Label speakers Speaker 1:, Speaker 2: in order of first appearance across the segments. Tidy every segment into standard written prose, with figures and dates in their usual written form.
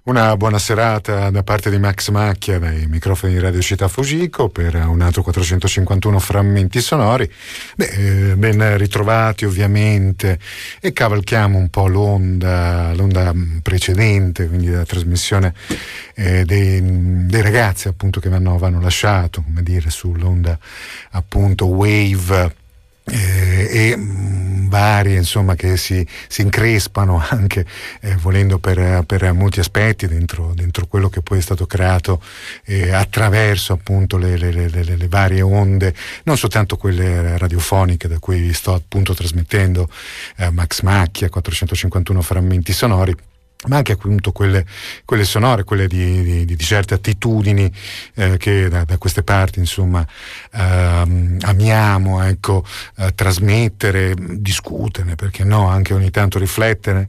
Speaker 1: Una buona serata da parte di Max Macchia dai microfoni di Radio Città Fujiko per un altro 451 frammenti sonori. Ben ritrovati ovviamente, e cavalchiamo un po' l'onda precedente, quindi la trasmissione dei ragazzi appunto che vanno lasciato, come dire, sull'onda appunto wave e varie, insomma, che si increspano anche volendo per molti aspetti dentro quello che poi è stato creato attraverso appunto le varie onde, non soltanto quelle radiofoniche da cui sto appunto trasmettendo Max Macchia, 451 frammenti sonori, ma anche appunto quelle sonore, quelle di certe attitudini che da queste parti, insomma, amiamo, ecco, trasmettere, discuterne, perché no, anche ogni tanto riflettere,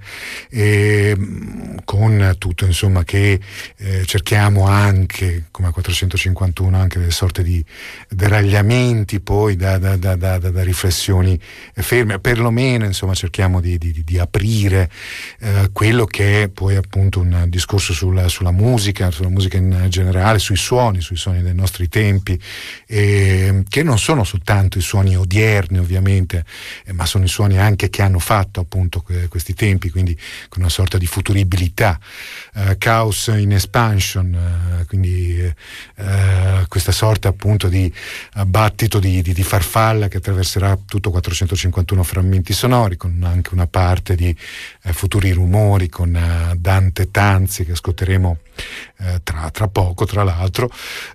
Speaker 1: con tutto, insomma, che cerchiamo anche, come a 451, anche delle sorte di deragliamenti poi da riflessioni ferme, perlomeno, insomma, cerchiamo di aprire quello che è poi appunto un discorso sulla musica in generale, sui suoni dei nostri tempi, che non sono soltanto i suoni odierni ovviamente, ma sono i suoni anche che hanno fatto appunto questi tempi, quindi con una sorta di futuribilità, Chaos in Expansion, quindi questa sorta appunto di battito di farfalla che attraverserà tutto 451 frammenti sonori, con anche una parte di futuri rumori con Dante Tanzi che ascolteremo tra poco, tra l'altro.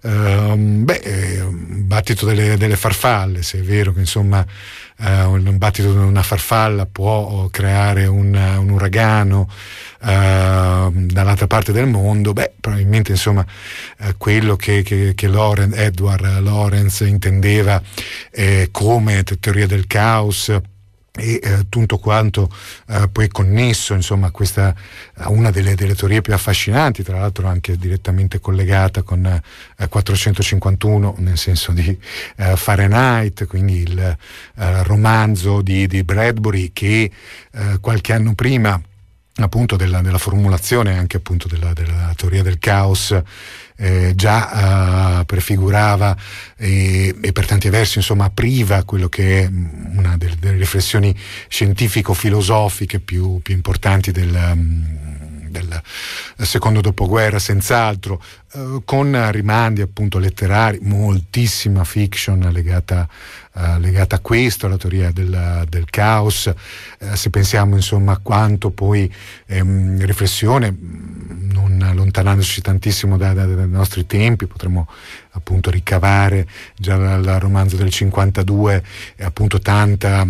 Speaker 1: Battito delle farfalle, se è vero che insomma un battito di una farfalla può creare un uragano dall'altra parte del mondo, probabilmente insomma quello che Edward Lorenz intendeva come teoria del caos e tutto quanto poi connesso, insomma, questa una delle teorie più affascinanti, tra l'altro anche direttamente collegata con 451, nel senso di Fahrenheit, quindi il romanzo di Bradbury che qualche anno prima appunto della formulazione anche appunto della teoria del caos già prefigurava e per tanti versi, insomma, apriva quello che è una delle riflessioni scientifico-filosofiche più importanti del secondo dopoguerra, senz'altro, con rimandi appunto letterari, moltissima fiction legata a questo, alla teoria del caos. Se pensiamo, insomma, a quanto poi riflessione, non allontanandoci tantissimo dai nostri tempi, potremmo appunto ricavare già dal romanzo del 52 appunto tanta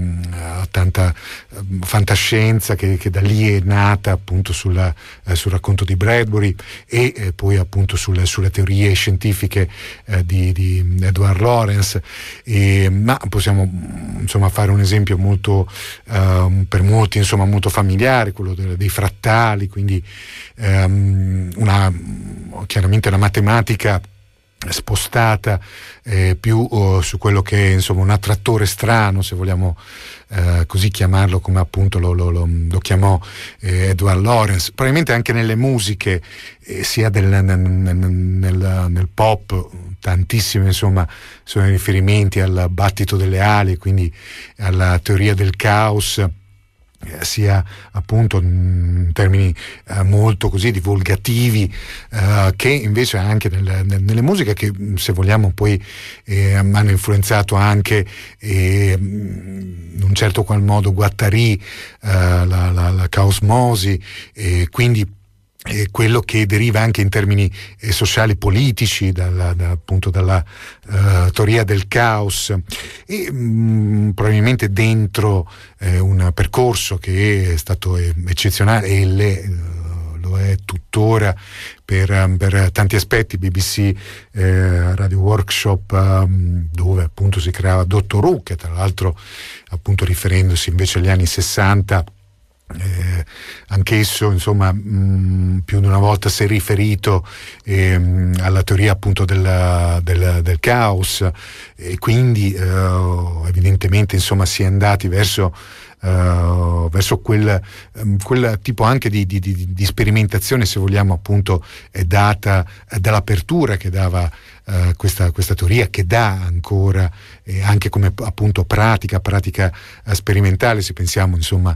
Speaker 1: fantascienza che da lì è nata appunto sul racconto di Bradbury e poi appunto sulle teorie scientifiche di Edward Lorenz, ma possiamo insomma fare un esempio molto per molti insomma molto familiare, quello dei frattali, quindi chiaramente una matematica spostata più su quello che è, insomma, un attrattore strano, se vogliamo così chiamarlo, come appunto lo chiamò Edward Lorenz. Probabilmente anche nelle musiche, sia nel pop, tantissimi, insomma, sono riferimenti al battito delle ali, quindi alla teoria del caos, sia appunto in termini molto così divulgativi, che invece anche nelle musiche che, se vogliamo, poi hanno influenzato anche in un certo qual modo Guattari, la caosmosi, quindi quello che deriva anche in termini sociali politici appunto dalla teoria del caos, e probabilmente dentro un percorso che è stato eccezionale e lo è tuttora per tanti aspetti. BBC Radio Workshop, dove appunto si creava Dottor Who, che tra l'altro appunto riferendosi invece agli anni 60, anch'esso, insomma, più di una volta si è riferito alla teoria appunto del caos, e quindi evidentemente, insomma, si è andati verso verso quel tipo anche di sperimentazione, se vogliamo, appunto, è data dall'apertura che dava questa teoria, che dà ancora anche come appunto pratica sperimentale, se pensiamo insomma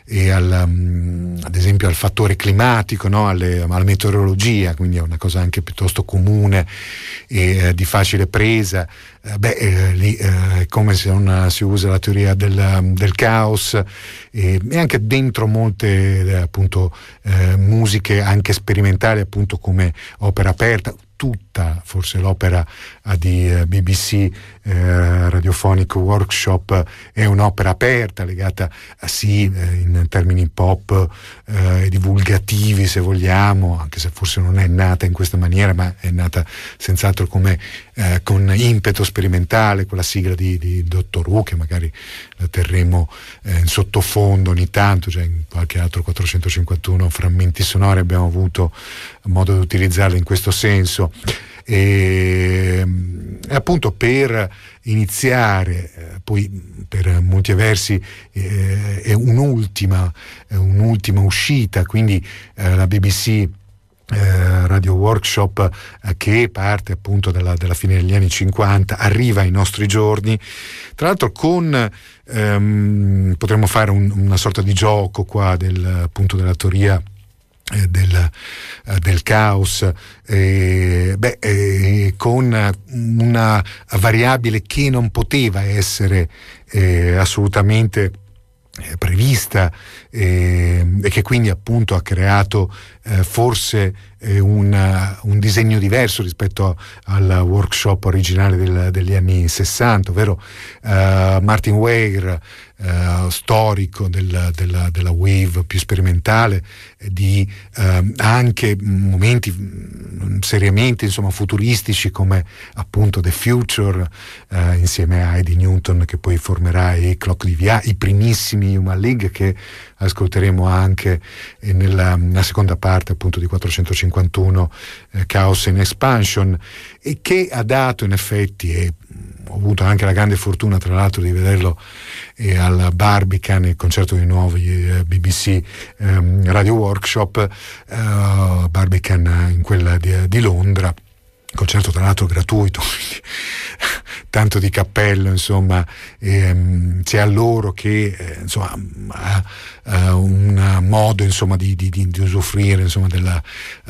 Speaker 1: ad esempio al fattore climatico, no? alla meteorologia, quindi è una cosa anche piuttosto comune e di facile presa. Lì è come se non si usa la teoria del caos, e anche dentro molte appunto musiche anche sperimentali, appunto come opera aperta. Tutta forse l'opera di BBC Radiophonic Workshop è un'opera aperta, legata in termini pop e divulgativi, se vogliamo, anche se forse non è nata in questa maniera, ma è nata senz'altro come con impeto sperimentale, con la sigla di Doctor Who, che magari la terremo in sottofondo ogni tanto, cioè in qualche altro 451 frammenti sonori abbiamo avuto modo di utilizzarla in questo senso. E appunto per iniziare, poi per molti versi è un'ultima uscita, tra la BBC Radio Workshop, che parte appunto dalla fine degli anni 50, arriva ai nostri giorni, tra l'altro con potremmo fare una sorta di gioco qua appunto della teoria del caos, con una variabile che non poteva essere assolutamente prevista, e che quindi appunto ha creato forse un disegno diverso rispetto al workshop originale degli anni 60, ovvero Martin Weir, storico della wave più sperimentale, di anche momenti seriamente insomma futuristici come appunto The Future, insieme a Eddie Newton, che poi formerà i Clock DVA, i primissimi Human League, che ascolteremo anche nella seconda parte appunto di 451 Chaos and Expansion, e che ha dato in effetti, e ho avuto anche la grande fortuna tra l'altro di vederlo al Barbican, il concerto di nuovi BBC Radio Workshop, Barbican in quella di Londra, concerto tra l'altro gratuito, quindi tanto di cappello, insomma, sia a loro che insomma a un modo insomma di usufruire insomma della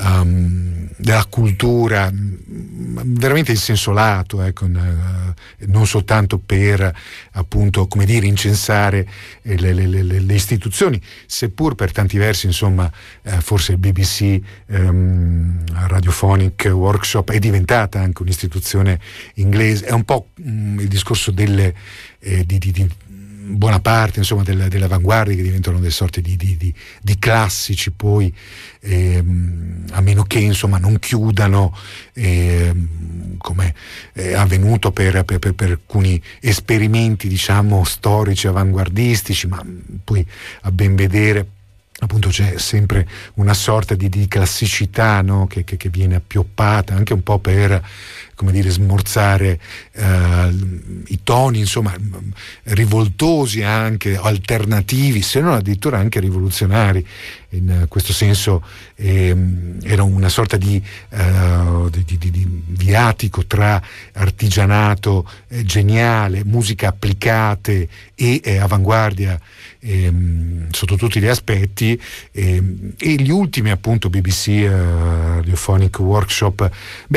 Speaker 1: cultura veramente in senso lato, ecco, non soltanto per appunto, come dire, incensare le istituzioni, seppur per tanti versi insomma forse il BBC Radiophonic Workshop è diventata anche un'istituzione inglese. È un po' il discorso di buona parte insomma delle avanguardie, che diventano delle sorte di classici poi, a meno che insomma non chiudano, come è avvenuto per alcuni esperimenti diciamo storici avanguardistici, ma poi a ben vedere appunto c'è sempre una sorta di classicità, no? che viene appioppata anche un po' per, come dire, smorzare i toni insomma rivoltosi, anche alternativi, se non addirittura anche rivoluzionari. In questo senso era una sorta di viatico tra artigianato geniale, musica applicate e avanguardia sotto tutti gli aspetti, e gli ultimi appunto BBC Radiophonic Workshop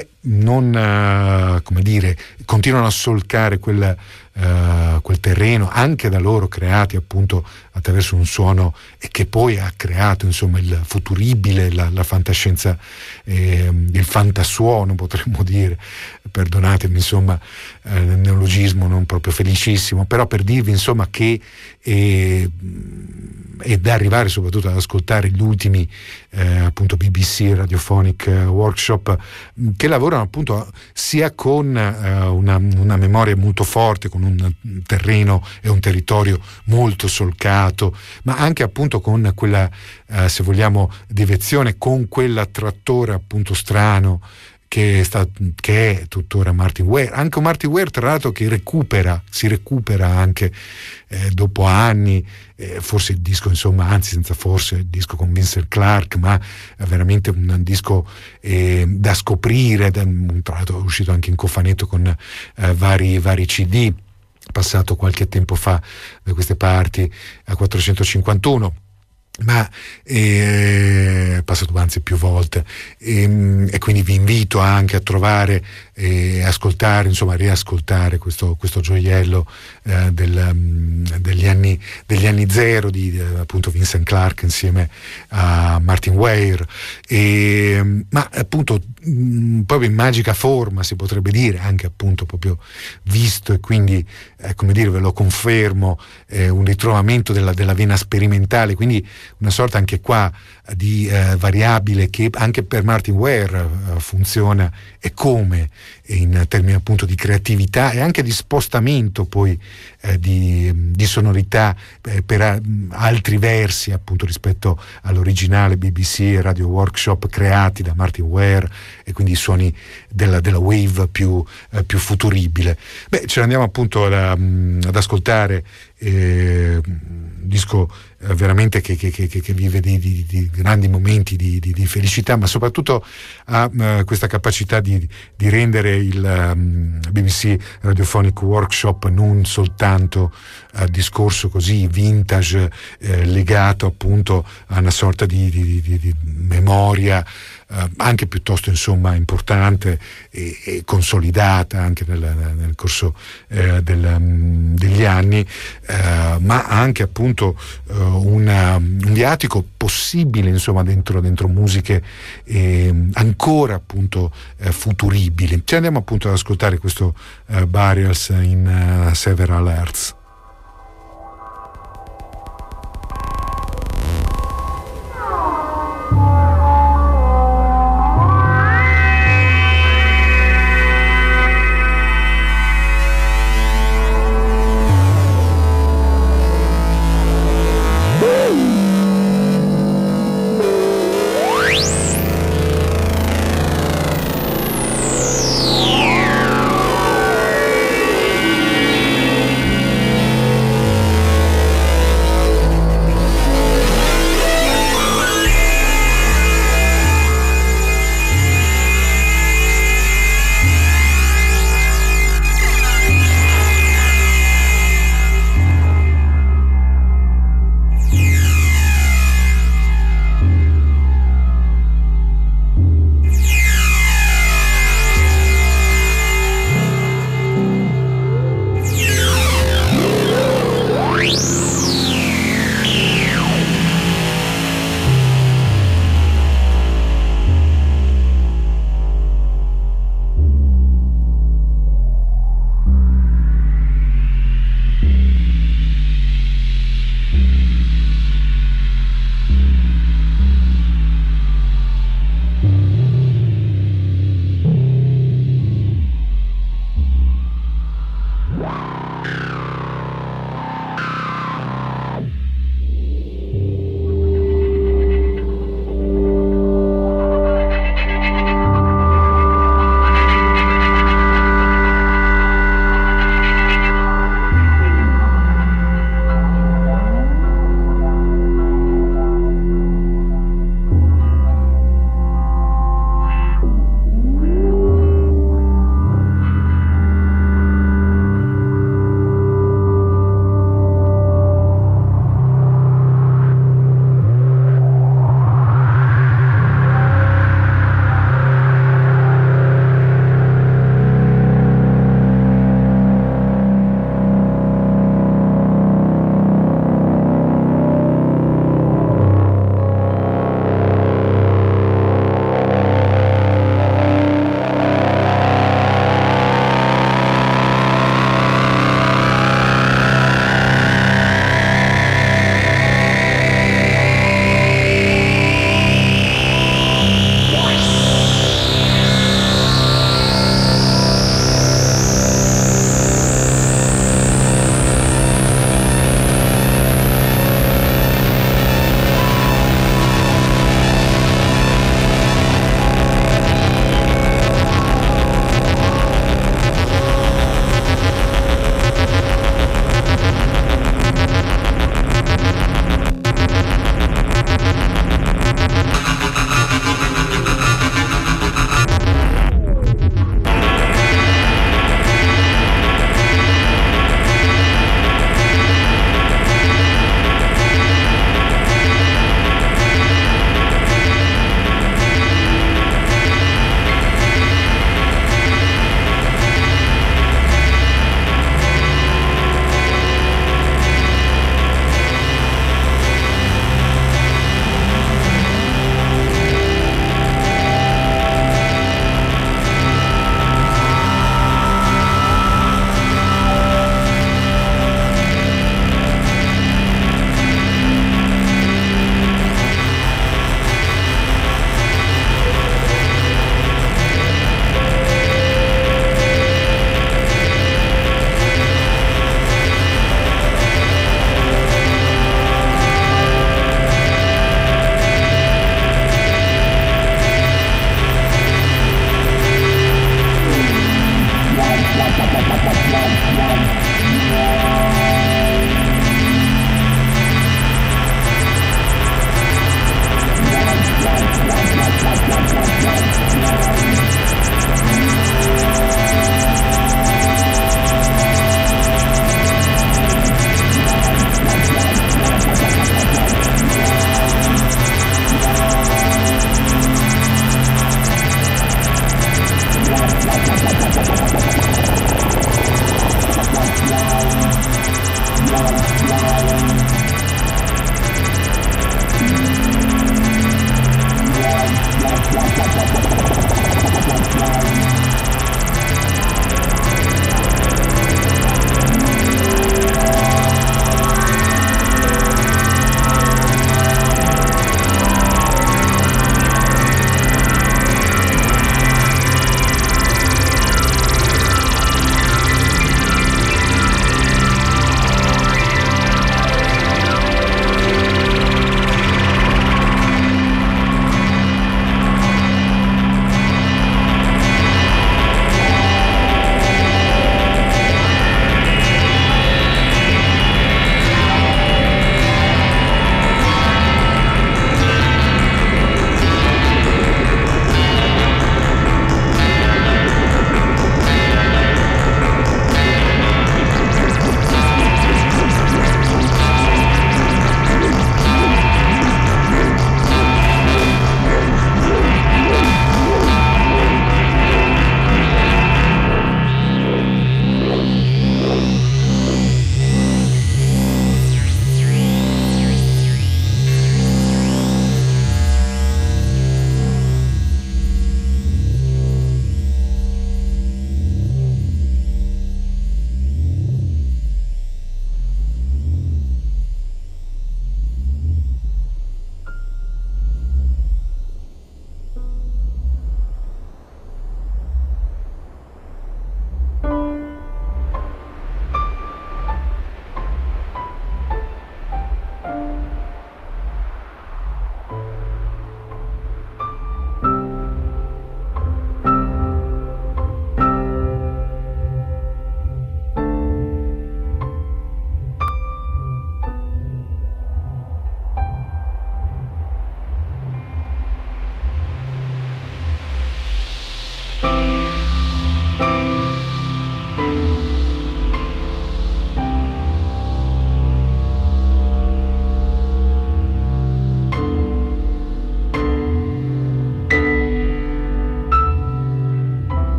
Speaker 1: non come dire, continuano a solcare quel terreno anche da loro creati appunto attraverso un suono, e che poi ha creato insomma il futuribile, la fantascienza, il fantasuono potremmo dire, perdonatemi insomma il neologismo non proprio felicissimo, però per dirvi insomma che e da arrivare soprattutto ad ascoltare gli ultimi appunto BBC Radiophonic Workshop, che lavorano appunto sia con una memoria molto forte, con un terreno e un territorio molto solcato, ma anche appunto con quella se vogliamo direzione, con quell'attrattore appunto strano che è tuttora Martyn Ware. Anche Martyn Ware, tra l'altro, che si recupera anche dopo anni, forse il disco, insomma, anzi senza forse, il disco con Vincent Clarke, ma è veramente un disco da scoprire, tra l'altro è uscito anche in cofanetto con vari CD, passato qualche tempo fa da queste parti a 451. Ma è passato anzi più volte, e quindi vi invito anche a trovare e ascoltare, insomma riascoltare questo gioiello degli anni zero di appunto Vincent Clarke insieme a Martyn Ware, ma appunto proprio in magica forma, si potrebbe dire, anche appunto proprio visto, e quindi come dire, ve lo confermo, un ritrovamento della vena sperimentale, quindi una sorta anche qua di variabile che anche per Martyn Ware funziona, e come in termini appunto di creatività e anche di spostamento poi di sonorità per altri versi appunto rispetto all'originale BBC e Radio Workshop creati da Martyn Ware, e quindi i suoni della wave più futuribile. Ce ne andiamo appunto ad ascoltare un disco veramente che vive di grandi momenti di felicità, ma soprattutto ha questa capacità di rendere il BBC Radiophonic Workshop non soltanto discorso così vintage, legato appunto a una sorta di memoria anche piuttosto insomma importante e consolidata anche nel corso degli anni, ma anche appunto un viatico possibile insomma dentro musiche ancora appunto futuribili. Ci andiamo appunto ad ascoltare questo Burials in Several Hertz.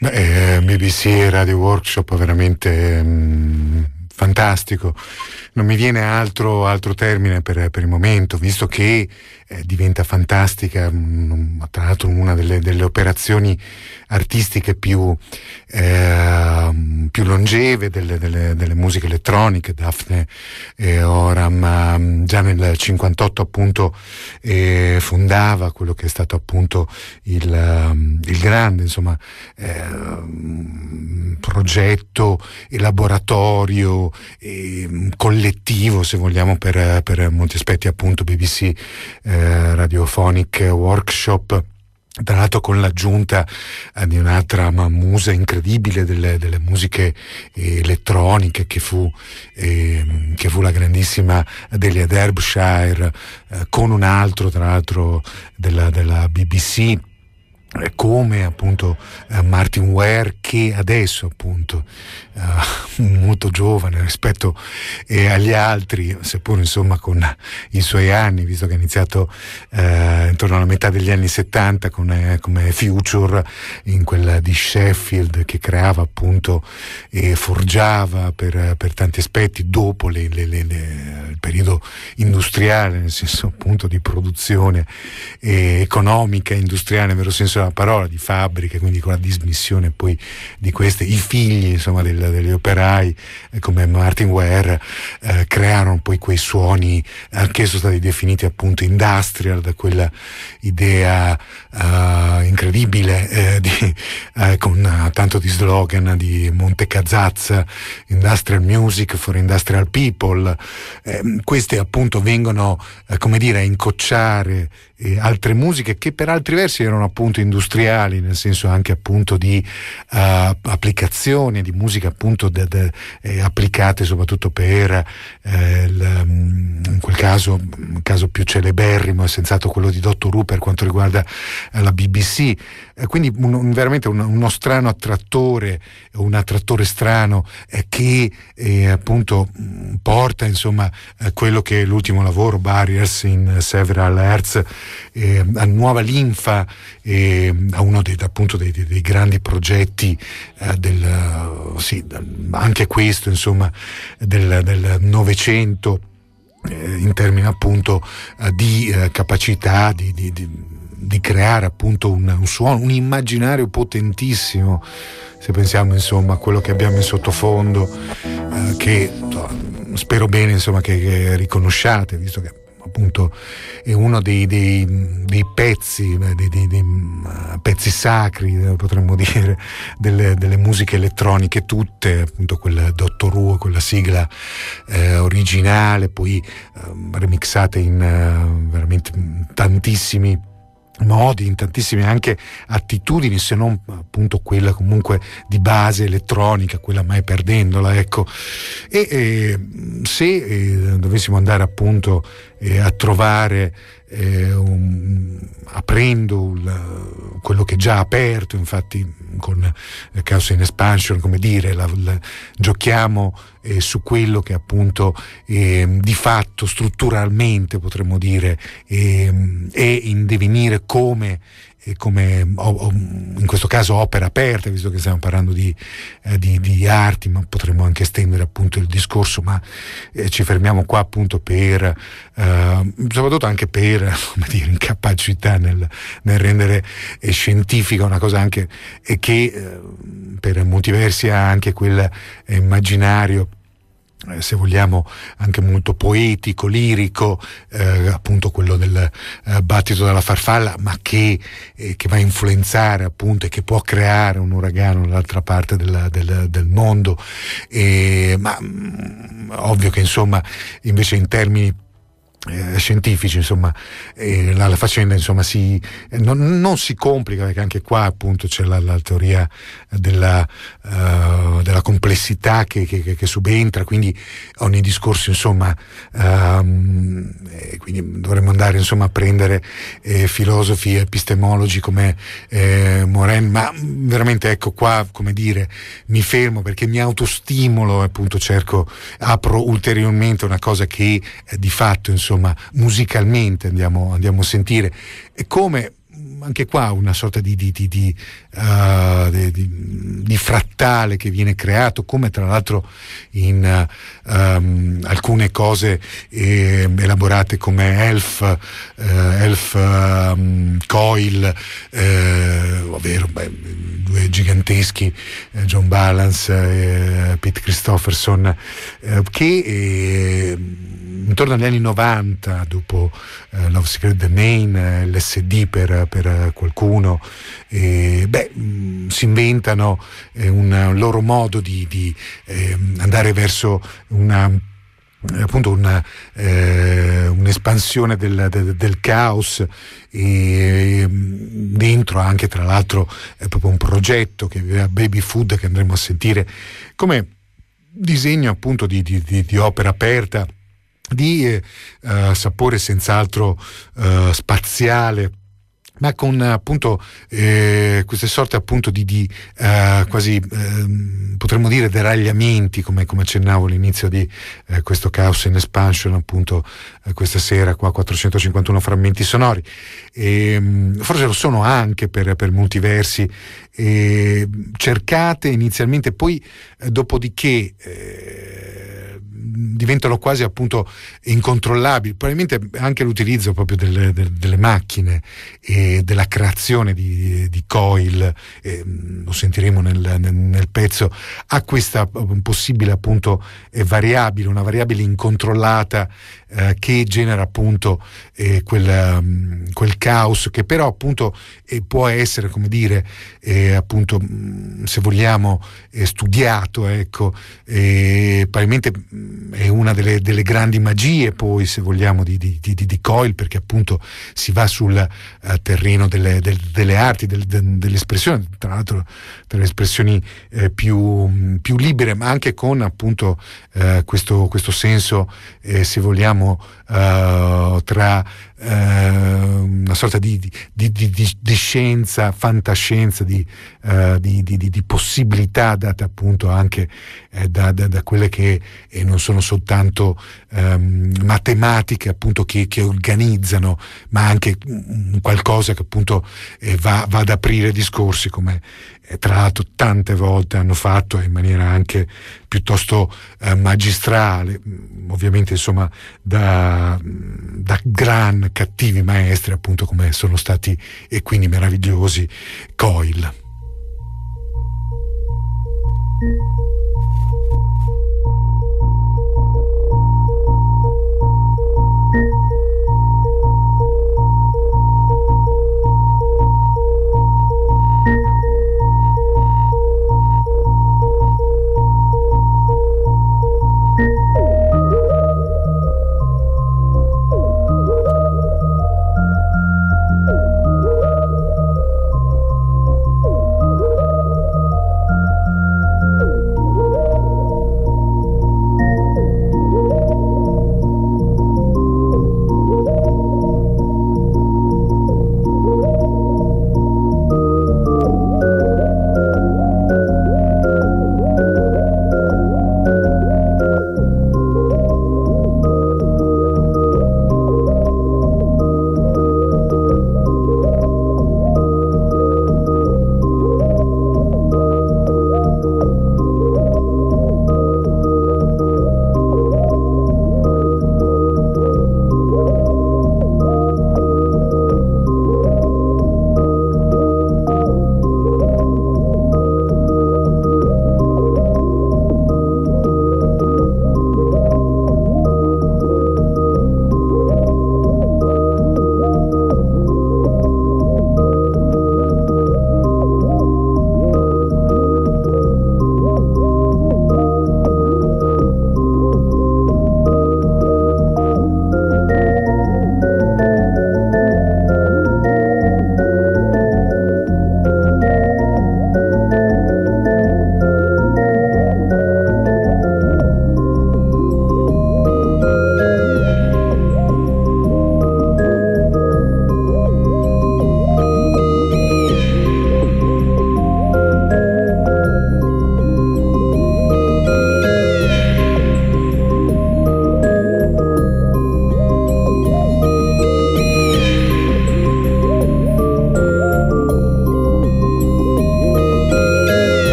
Speaker 1: BBC Radio Workshop veramente fantastico. Non mi viene altro termine per il momento, visto che diventa fantastica, tra l'altro una delle operazioni artistiche più longeve delle musiche elettroniche. Daphne Oram già nel 58 appunto fondava quello che è stato appunto il grande, insomma, progetto e laboratorio collettivo, se vogliamo, per molti aspetti, appunto BBC Radiophonic Workshop, tra l'altro con l'aggiunta di un'altra musa incredibile delle musiche elettroniche che fu la grandissima Delia Derbyshire, con un altro, tra l'altro, della BBC, come appunto Martin Ware, che adesso appunto molto giovane rispetto agli altri, seppur insomma con i suoi anni, visto che ha iniziato intorno alla metà degli anni 70 come Future in quella di Sheffield, che creava appunto e forgiava per tanti aspetti dopo il periodo industriale, nel senso appunto di produzione economica, industriale, nel vero senso della parola, di fabbriche, quindi con la dismissione poi di queste, i figli insomma degli operai come Martin Ware crearono poi quei suoni che sono stati definiti appunto industrial, da quella idea incredibile con tanto di slogan di Monte Casazza, Industrial Music for Industrial People. Queste appunto vengono come dire a incocciare altre musiche che per altri versi erano appunto industriali, nel senso anche appunto di applicazioni di musica appunto applicate soprattutto per in quel caso, un caso più celeberrimo è senz'altro quello di Doctor Who per quanto riguarda la BBC, quindi veramente uno strano attrattore, un attrattore strano che appunto porta insomma quello che è l'ultimo lavoro, Barriers in Several Hertz, a nuova linfa, a uno dei grandi progetti anche questo insomma del Novecento, in termini appunto di capacità di creare appunto un suono, un immaginario potentissimo, se pensiamo insomma a quello che abbiamo in sottofondo, che spero bene insomma che riconosciate, visto che appunto è uno dei pezzi, dei pezzi sacri, potremmo dire, delle musiche elettroniche tutte, appunto quel Doctor Who, quella sigla originale, poi remixate in veramente tantissimi modi, in tantissime anche attitudini, se non appunto quella comunque di base elettronica, quella mai perdendola, ecco. E se dovessimo andare appunto a trovare aprendo quello che è già aperto, infatti con Chaos in Expansion, come dire, giochiamo su quello che appunto di fatto strutturalmente potremmo dire è in divenire come in questo caso opera aperta, visto che stiamo parlando di arti, ma potremmo anche estendere appunto il discorso, ma ci fermiamo qua appunto per soprattutto anche per come dire incapacità nel rendere scientifica una cosa anche che per molti versi ha anche quel immaginario, se vogliamo anche molto poetico, lirico, appunto quello del battito della farfalla, ma che va a influenzare appunto e che può creare un uragano dall'altra parte del mondo, ma ovvio che insomma invece in termini scientifici insomma la faccenda insomma non si complica, perché anche qua appunto c'è la teoria della complessità che subentra, quindi ogni discorso insomma quindi dovremmo andare insomma a prendere filosofi epistemologi come Morin, ma veramente ecco qua come dire mi fermo perché mi autostimolo e appunto apro ulteriormente una cosa che di fatto insomma musicalmente andiamo a sentire, e come anche qua una sorta di frattale che viene creato, come tra l'altro in alcune cose elaborate come Elf, Coil, ovvero due giganteschi, John Balance, Pete Christopherson, che intorno agli anni 90, dopo Love Secret Domain, LSD per qualcuno, si inventano un loro modo di andare verso un'espansione del caos, e dentro anche tra l'altro è proprio un progetto che è Baby Food, che andremo a sentire come disegno appunto di opera aperta, di sapore senz'altro spaziale, ma con appunto queste sorte appunto di quasi potremmo dire deragliamenti, come accennavo all'inizio di questo Chaos in Expansion, appunto questa sera qua, 451 frammenti sonori, e forse lo sono anche per molti versi, cercate inizialmente, poi dopodiché diventano quasi appunto incontrollabili, probabilmente anche l'utilizzo proprio delle macchine e della creazione di Coil, lo sentiremo nel pezzo, ha questa possibile appunto variabile, una variabile incontrollata, che genera appunto quel caos, che però appunto può essere, come dire, appunto se vogliamo studiato, ecco, probabilmente è una delle grandi magie, poi se vogliamo di Coil, perché appunto si va sul terreno delle arti, delle espressioni, tra l'altro tra le espressioni più libere, ma anche con appunto questo senso, se vogliamo, tra una sorta di scienza, fantascienza, di possibilità date appunto anche da quelle che non sono soltanto matematiche appunto che organizzano, ma anche qualcosa che appunto va ad aprire discorsi, come tra l'altro tante volte hanno fatto in maniera anche piuttosto magistrale, ovviamente insomma da gran cattivi maestri, appunto come sono stati e quindi meravigliosi Coil.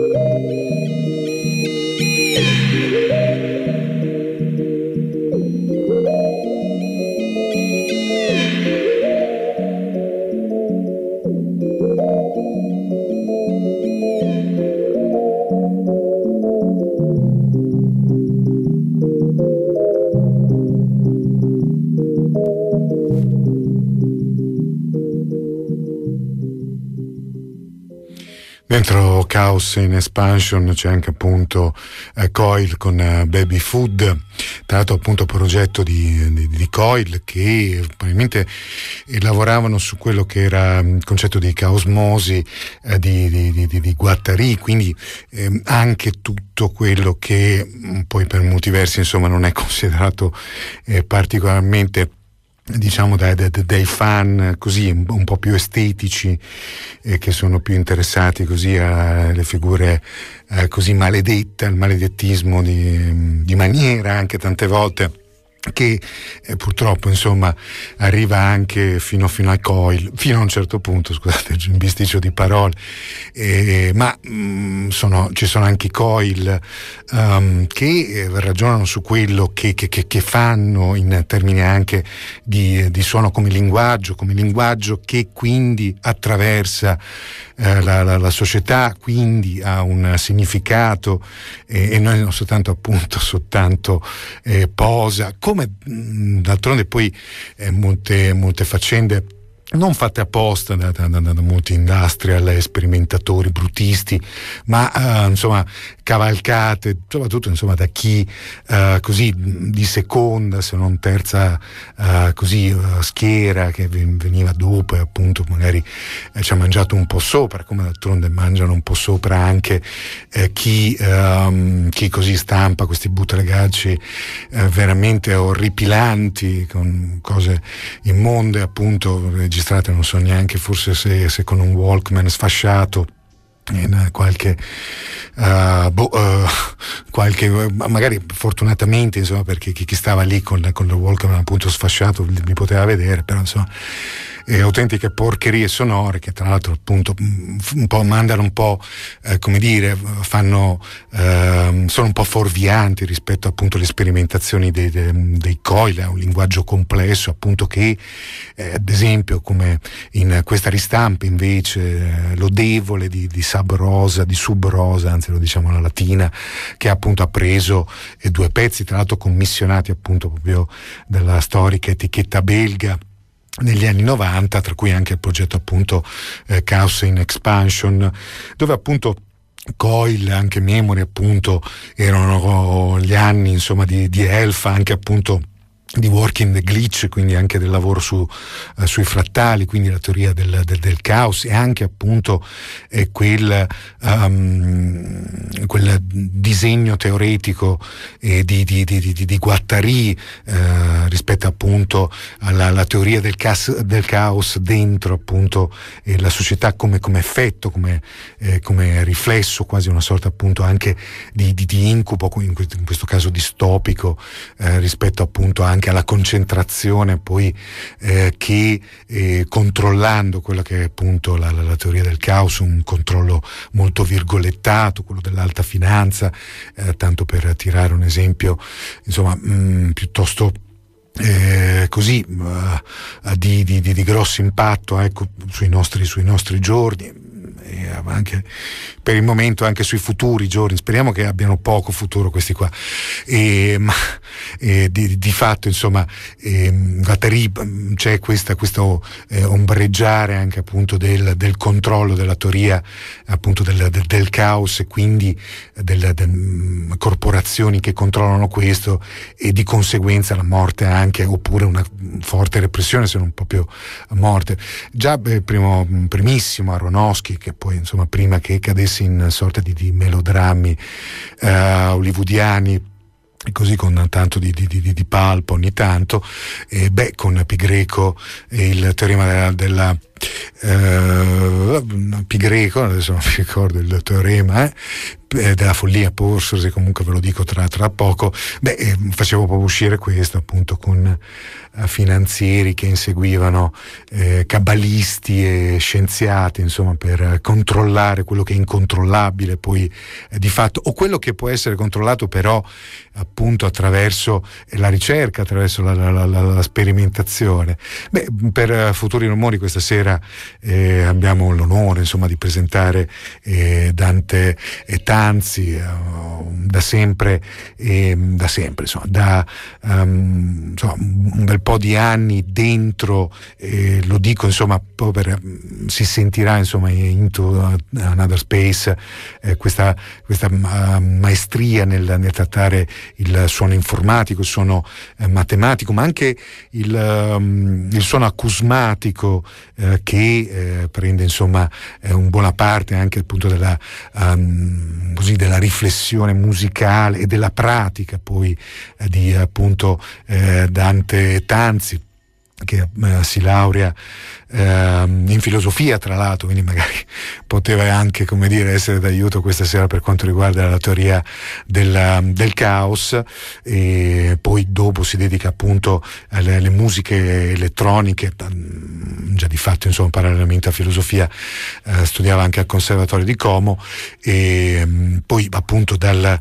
Speaker 1: Dentro Chaos in Expansion c'è anche appunto Coil con Baby Food, tra l'altro appunto progetto di Coil, che probabilmente lavoravano su quello che era il concetto di caosmosi di Guattari, quindi anche tutto quello che poi per molti versi insomma non è considerato particolarmente, diciamo, dai fan così un po' più estetici, che sono più interessati così alle figure così maledette, al maledettismo di maniera anche tante volte, che purtroppo insomma arriva anche fino a Coil, fino a un certo punto, scusate il bisticcio di parole, ma ci sono anche Coil che ragionano su quello che fanno in termini anche di suono come linguaggio che quindi attraversa la società, quindi ha un significato, e non soltanto posa, come d'altronde poi molte faccende non fatte apposta da molti industrial sperimentatori brutisti, ma insomma cavalcate soprattutto insomma da chi così di seconda se non terza schiera, che veniva dopo e appunto magari ci ha mangiato un po' sopra, come d'altronde mangiano un po' sopra anche chi così stampa questi bootlegaggi veramente orripilanti, con cose immonde appunto registrate, non so neanche forse se con un Walkman sfasciato, in qualche magari fortunatamente insomma, perché chi stava lì con il Walkman appunto sfasciato li poteva vedere, però insomma autentiche porcherie sonore che tra l'altro appunto un po' mandano un po' come dire, sono un po' fuorvianti rispetto appunto alle sperimentazioni dei Coil, un linguaggio complesso appunto che ad esempio come in questa ristampa invece lodevole di Sub Rosa, anzi lo diciamo alla latina, che appunto ha preso due pezzi tra l'altro commissionati appunto proprio dalla storica etichetta belga negli anni 90, tra cui anche il progetto appunto Chaos in Expansion, dove appunto Coil, anche Memory appunto erano gli anni insomma di Elfa, anche appunto di Working the Glitch, quindi anche del lavoro sui frattali, quindi la teoria del caos, e anche appunto quel disegno teoretico di Guattari rispetto appunto alla teoria del caos dentro appunto la società come effetto, come riflesso, quasi una sorta appunto anche di incubo, in questo caso distopico, rispetto appunto anche alla concentrazione poi che controllando quella che è appunto la teoria del caos, un controllo molto virgolettato, quello dell'alta finanza, tanto per tirare un esempio insomma piuttosto così di grosso impatto, ecco, sui nostri giorni, e anche per il momento anche sui futuri giorni. Speriamo che abbiano poco futuro questi qua, ma di fatto insomma Guattari c'è questo ombreggiare anche appunto del controllo della teoria appunto del caos, e quindi delle corporazioni che controllano questo, e di conseguenza la morte anche, oppure una forte repressione, se non proprio morte. Già primissimo Aronofsky, che poi insomma prima che cadesse in sorta di melodrammi hollywoodiani, così con tanto di pulp ogni tanto, con Pi Greco e il teorema della pi greco, adesso non mi ricordo il teorema della follia, forse comunque ve lo dico tra poco. Facevo proprio uscire questo appunto con finanzieri che inseguivano cabalisti e scienziati, insomma, per controllare quello che è incontrollabile poi di fatto, o quello che può essere controllato però appunto attraverso la ricerca, attraverso la sperimentazione. Per Futuri Rumori questa sera abbiamo l'onore, insomma, di presentare Dante Tanzi, da sempre, insomma, insomma, un bel po' di anni dentro, lo dico, insomma, si sentirà, insomma, Into Another Space, questa maestria nel trattare il suono informatico, il suono matematico, ma anche il suono acusmatico, che prende, insomma, un buona parte anche appunto della riflessione musicale e della pratica poi di appunto Dante Tanzi, che si laurea in filosofia, tra l'altro, quindi magari poteva anche, come dire, essere d'aiuto questa sera per quanto riguarda la teoria del caos, e poi dopo si dedica appunto alle musiche elettroniche, già di fatto, insomma, parallelamente a filosofia studiava anche al Conservatorio di Como, e poi appunto dal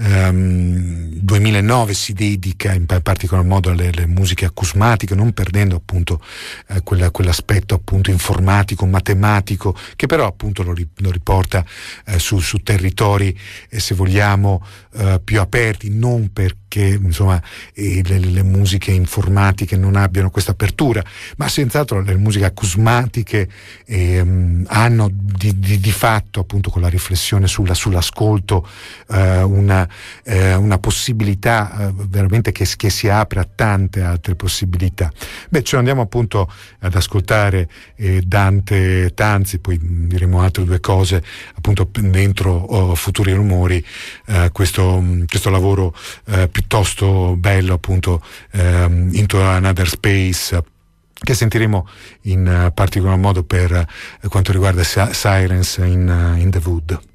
Speaker 1: 2009 si dedica in particolar modo alle musiche acusmatiche, non perdendo appunto quell'aspetto appunto informatico, matematico, che però appunto lo riporta su territori, se vogliamo, più aperti, non perché insomma le musiche informatiche non abbiano questa apertura, ma senz'altro le musiche acusmatiche hanno di fatto, appunto, con la riflessione sull'ascolto, una possibilità veramente che si apre a tante altre possibilità. Ce ne andiamo appunto ad ascoltare Dante Tanzi, poi diremo altre due cose appunto dentro Futuri Rumori, questo lavoro piuttosto bello, appunto, Into Another Space, che sentiremo in particolar modo per quanto riguarda Sirens in the Wood.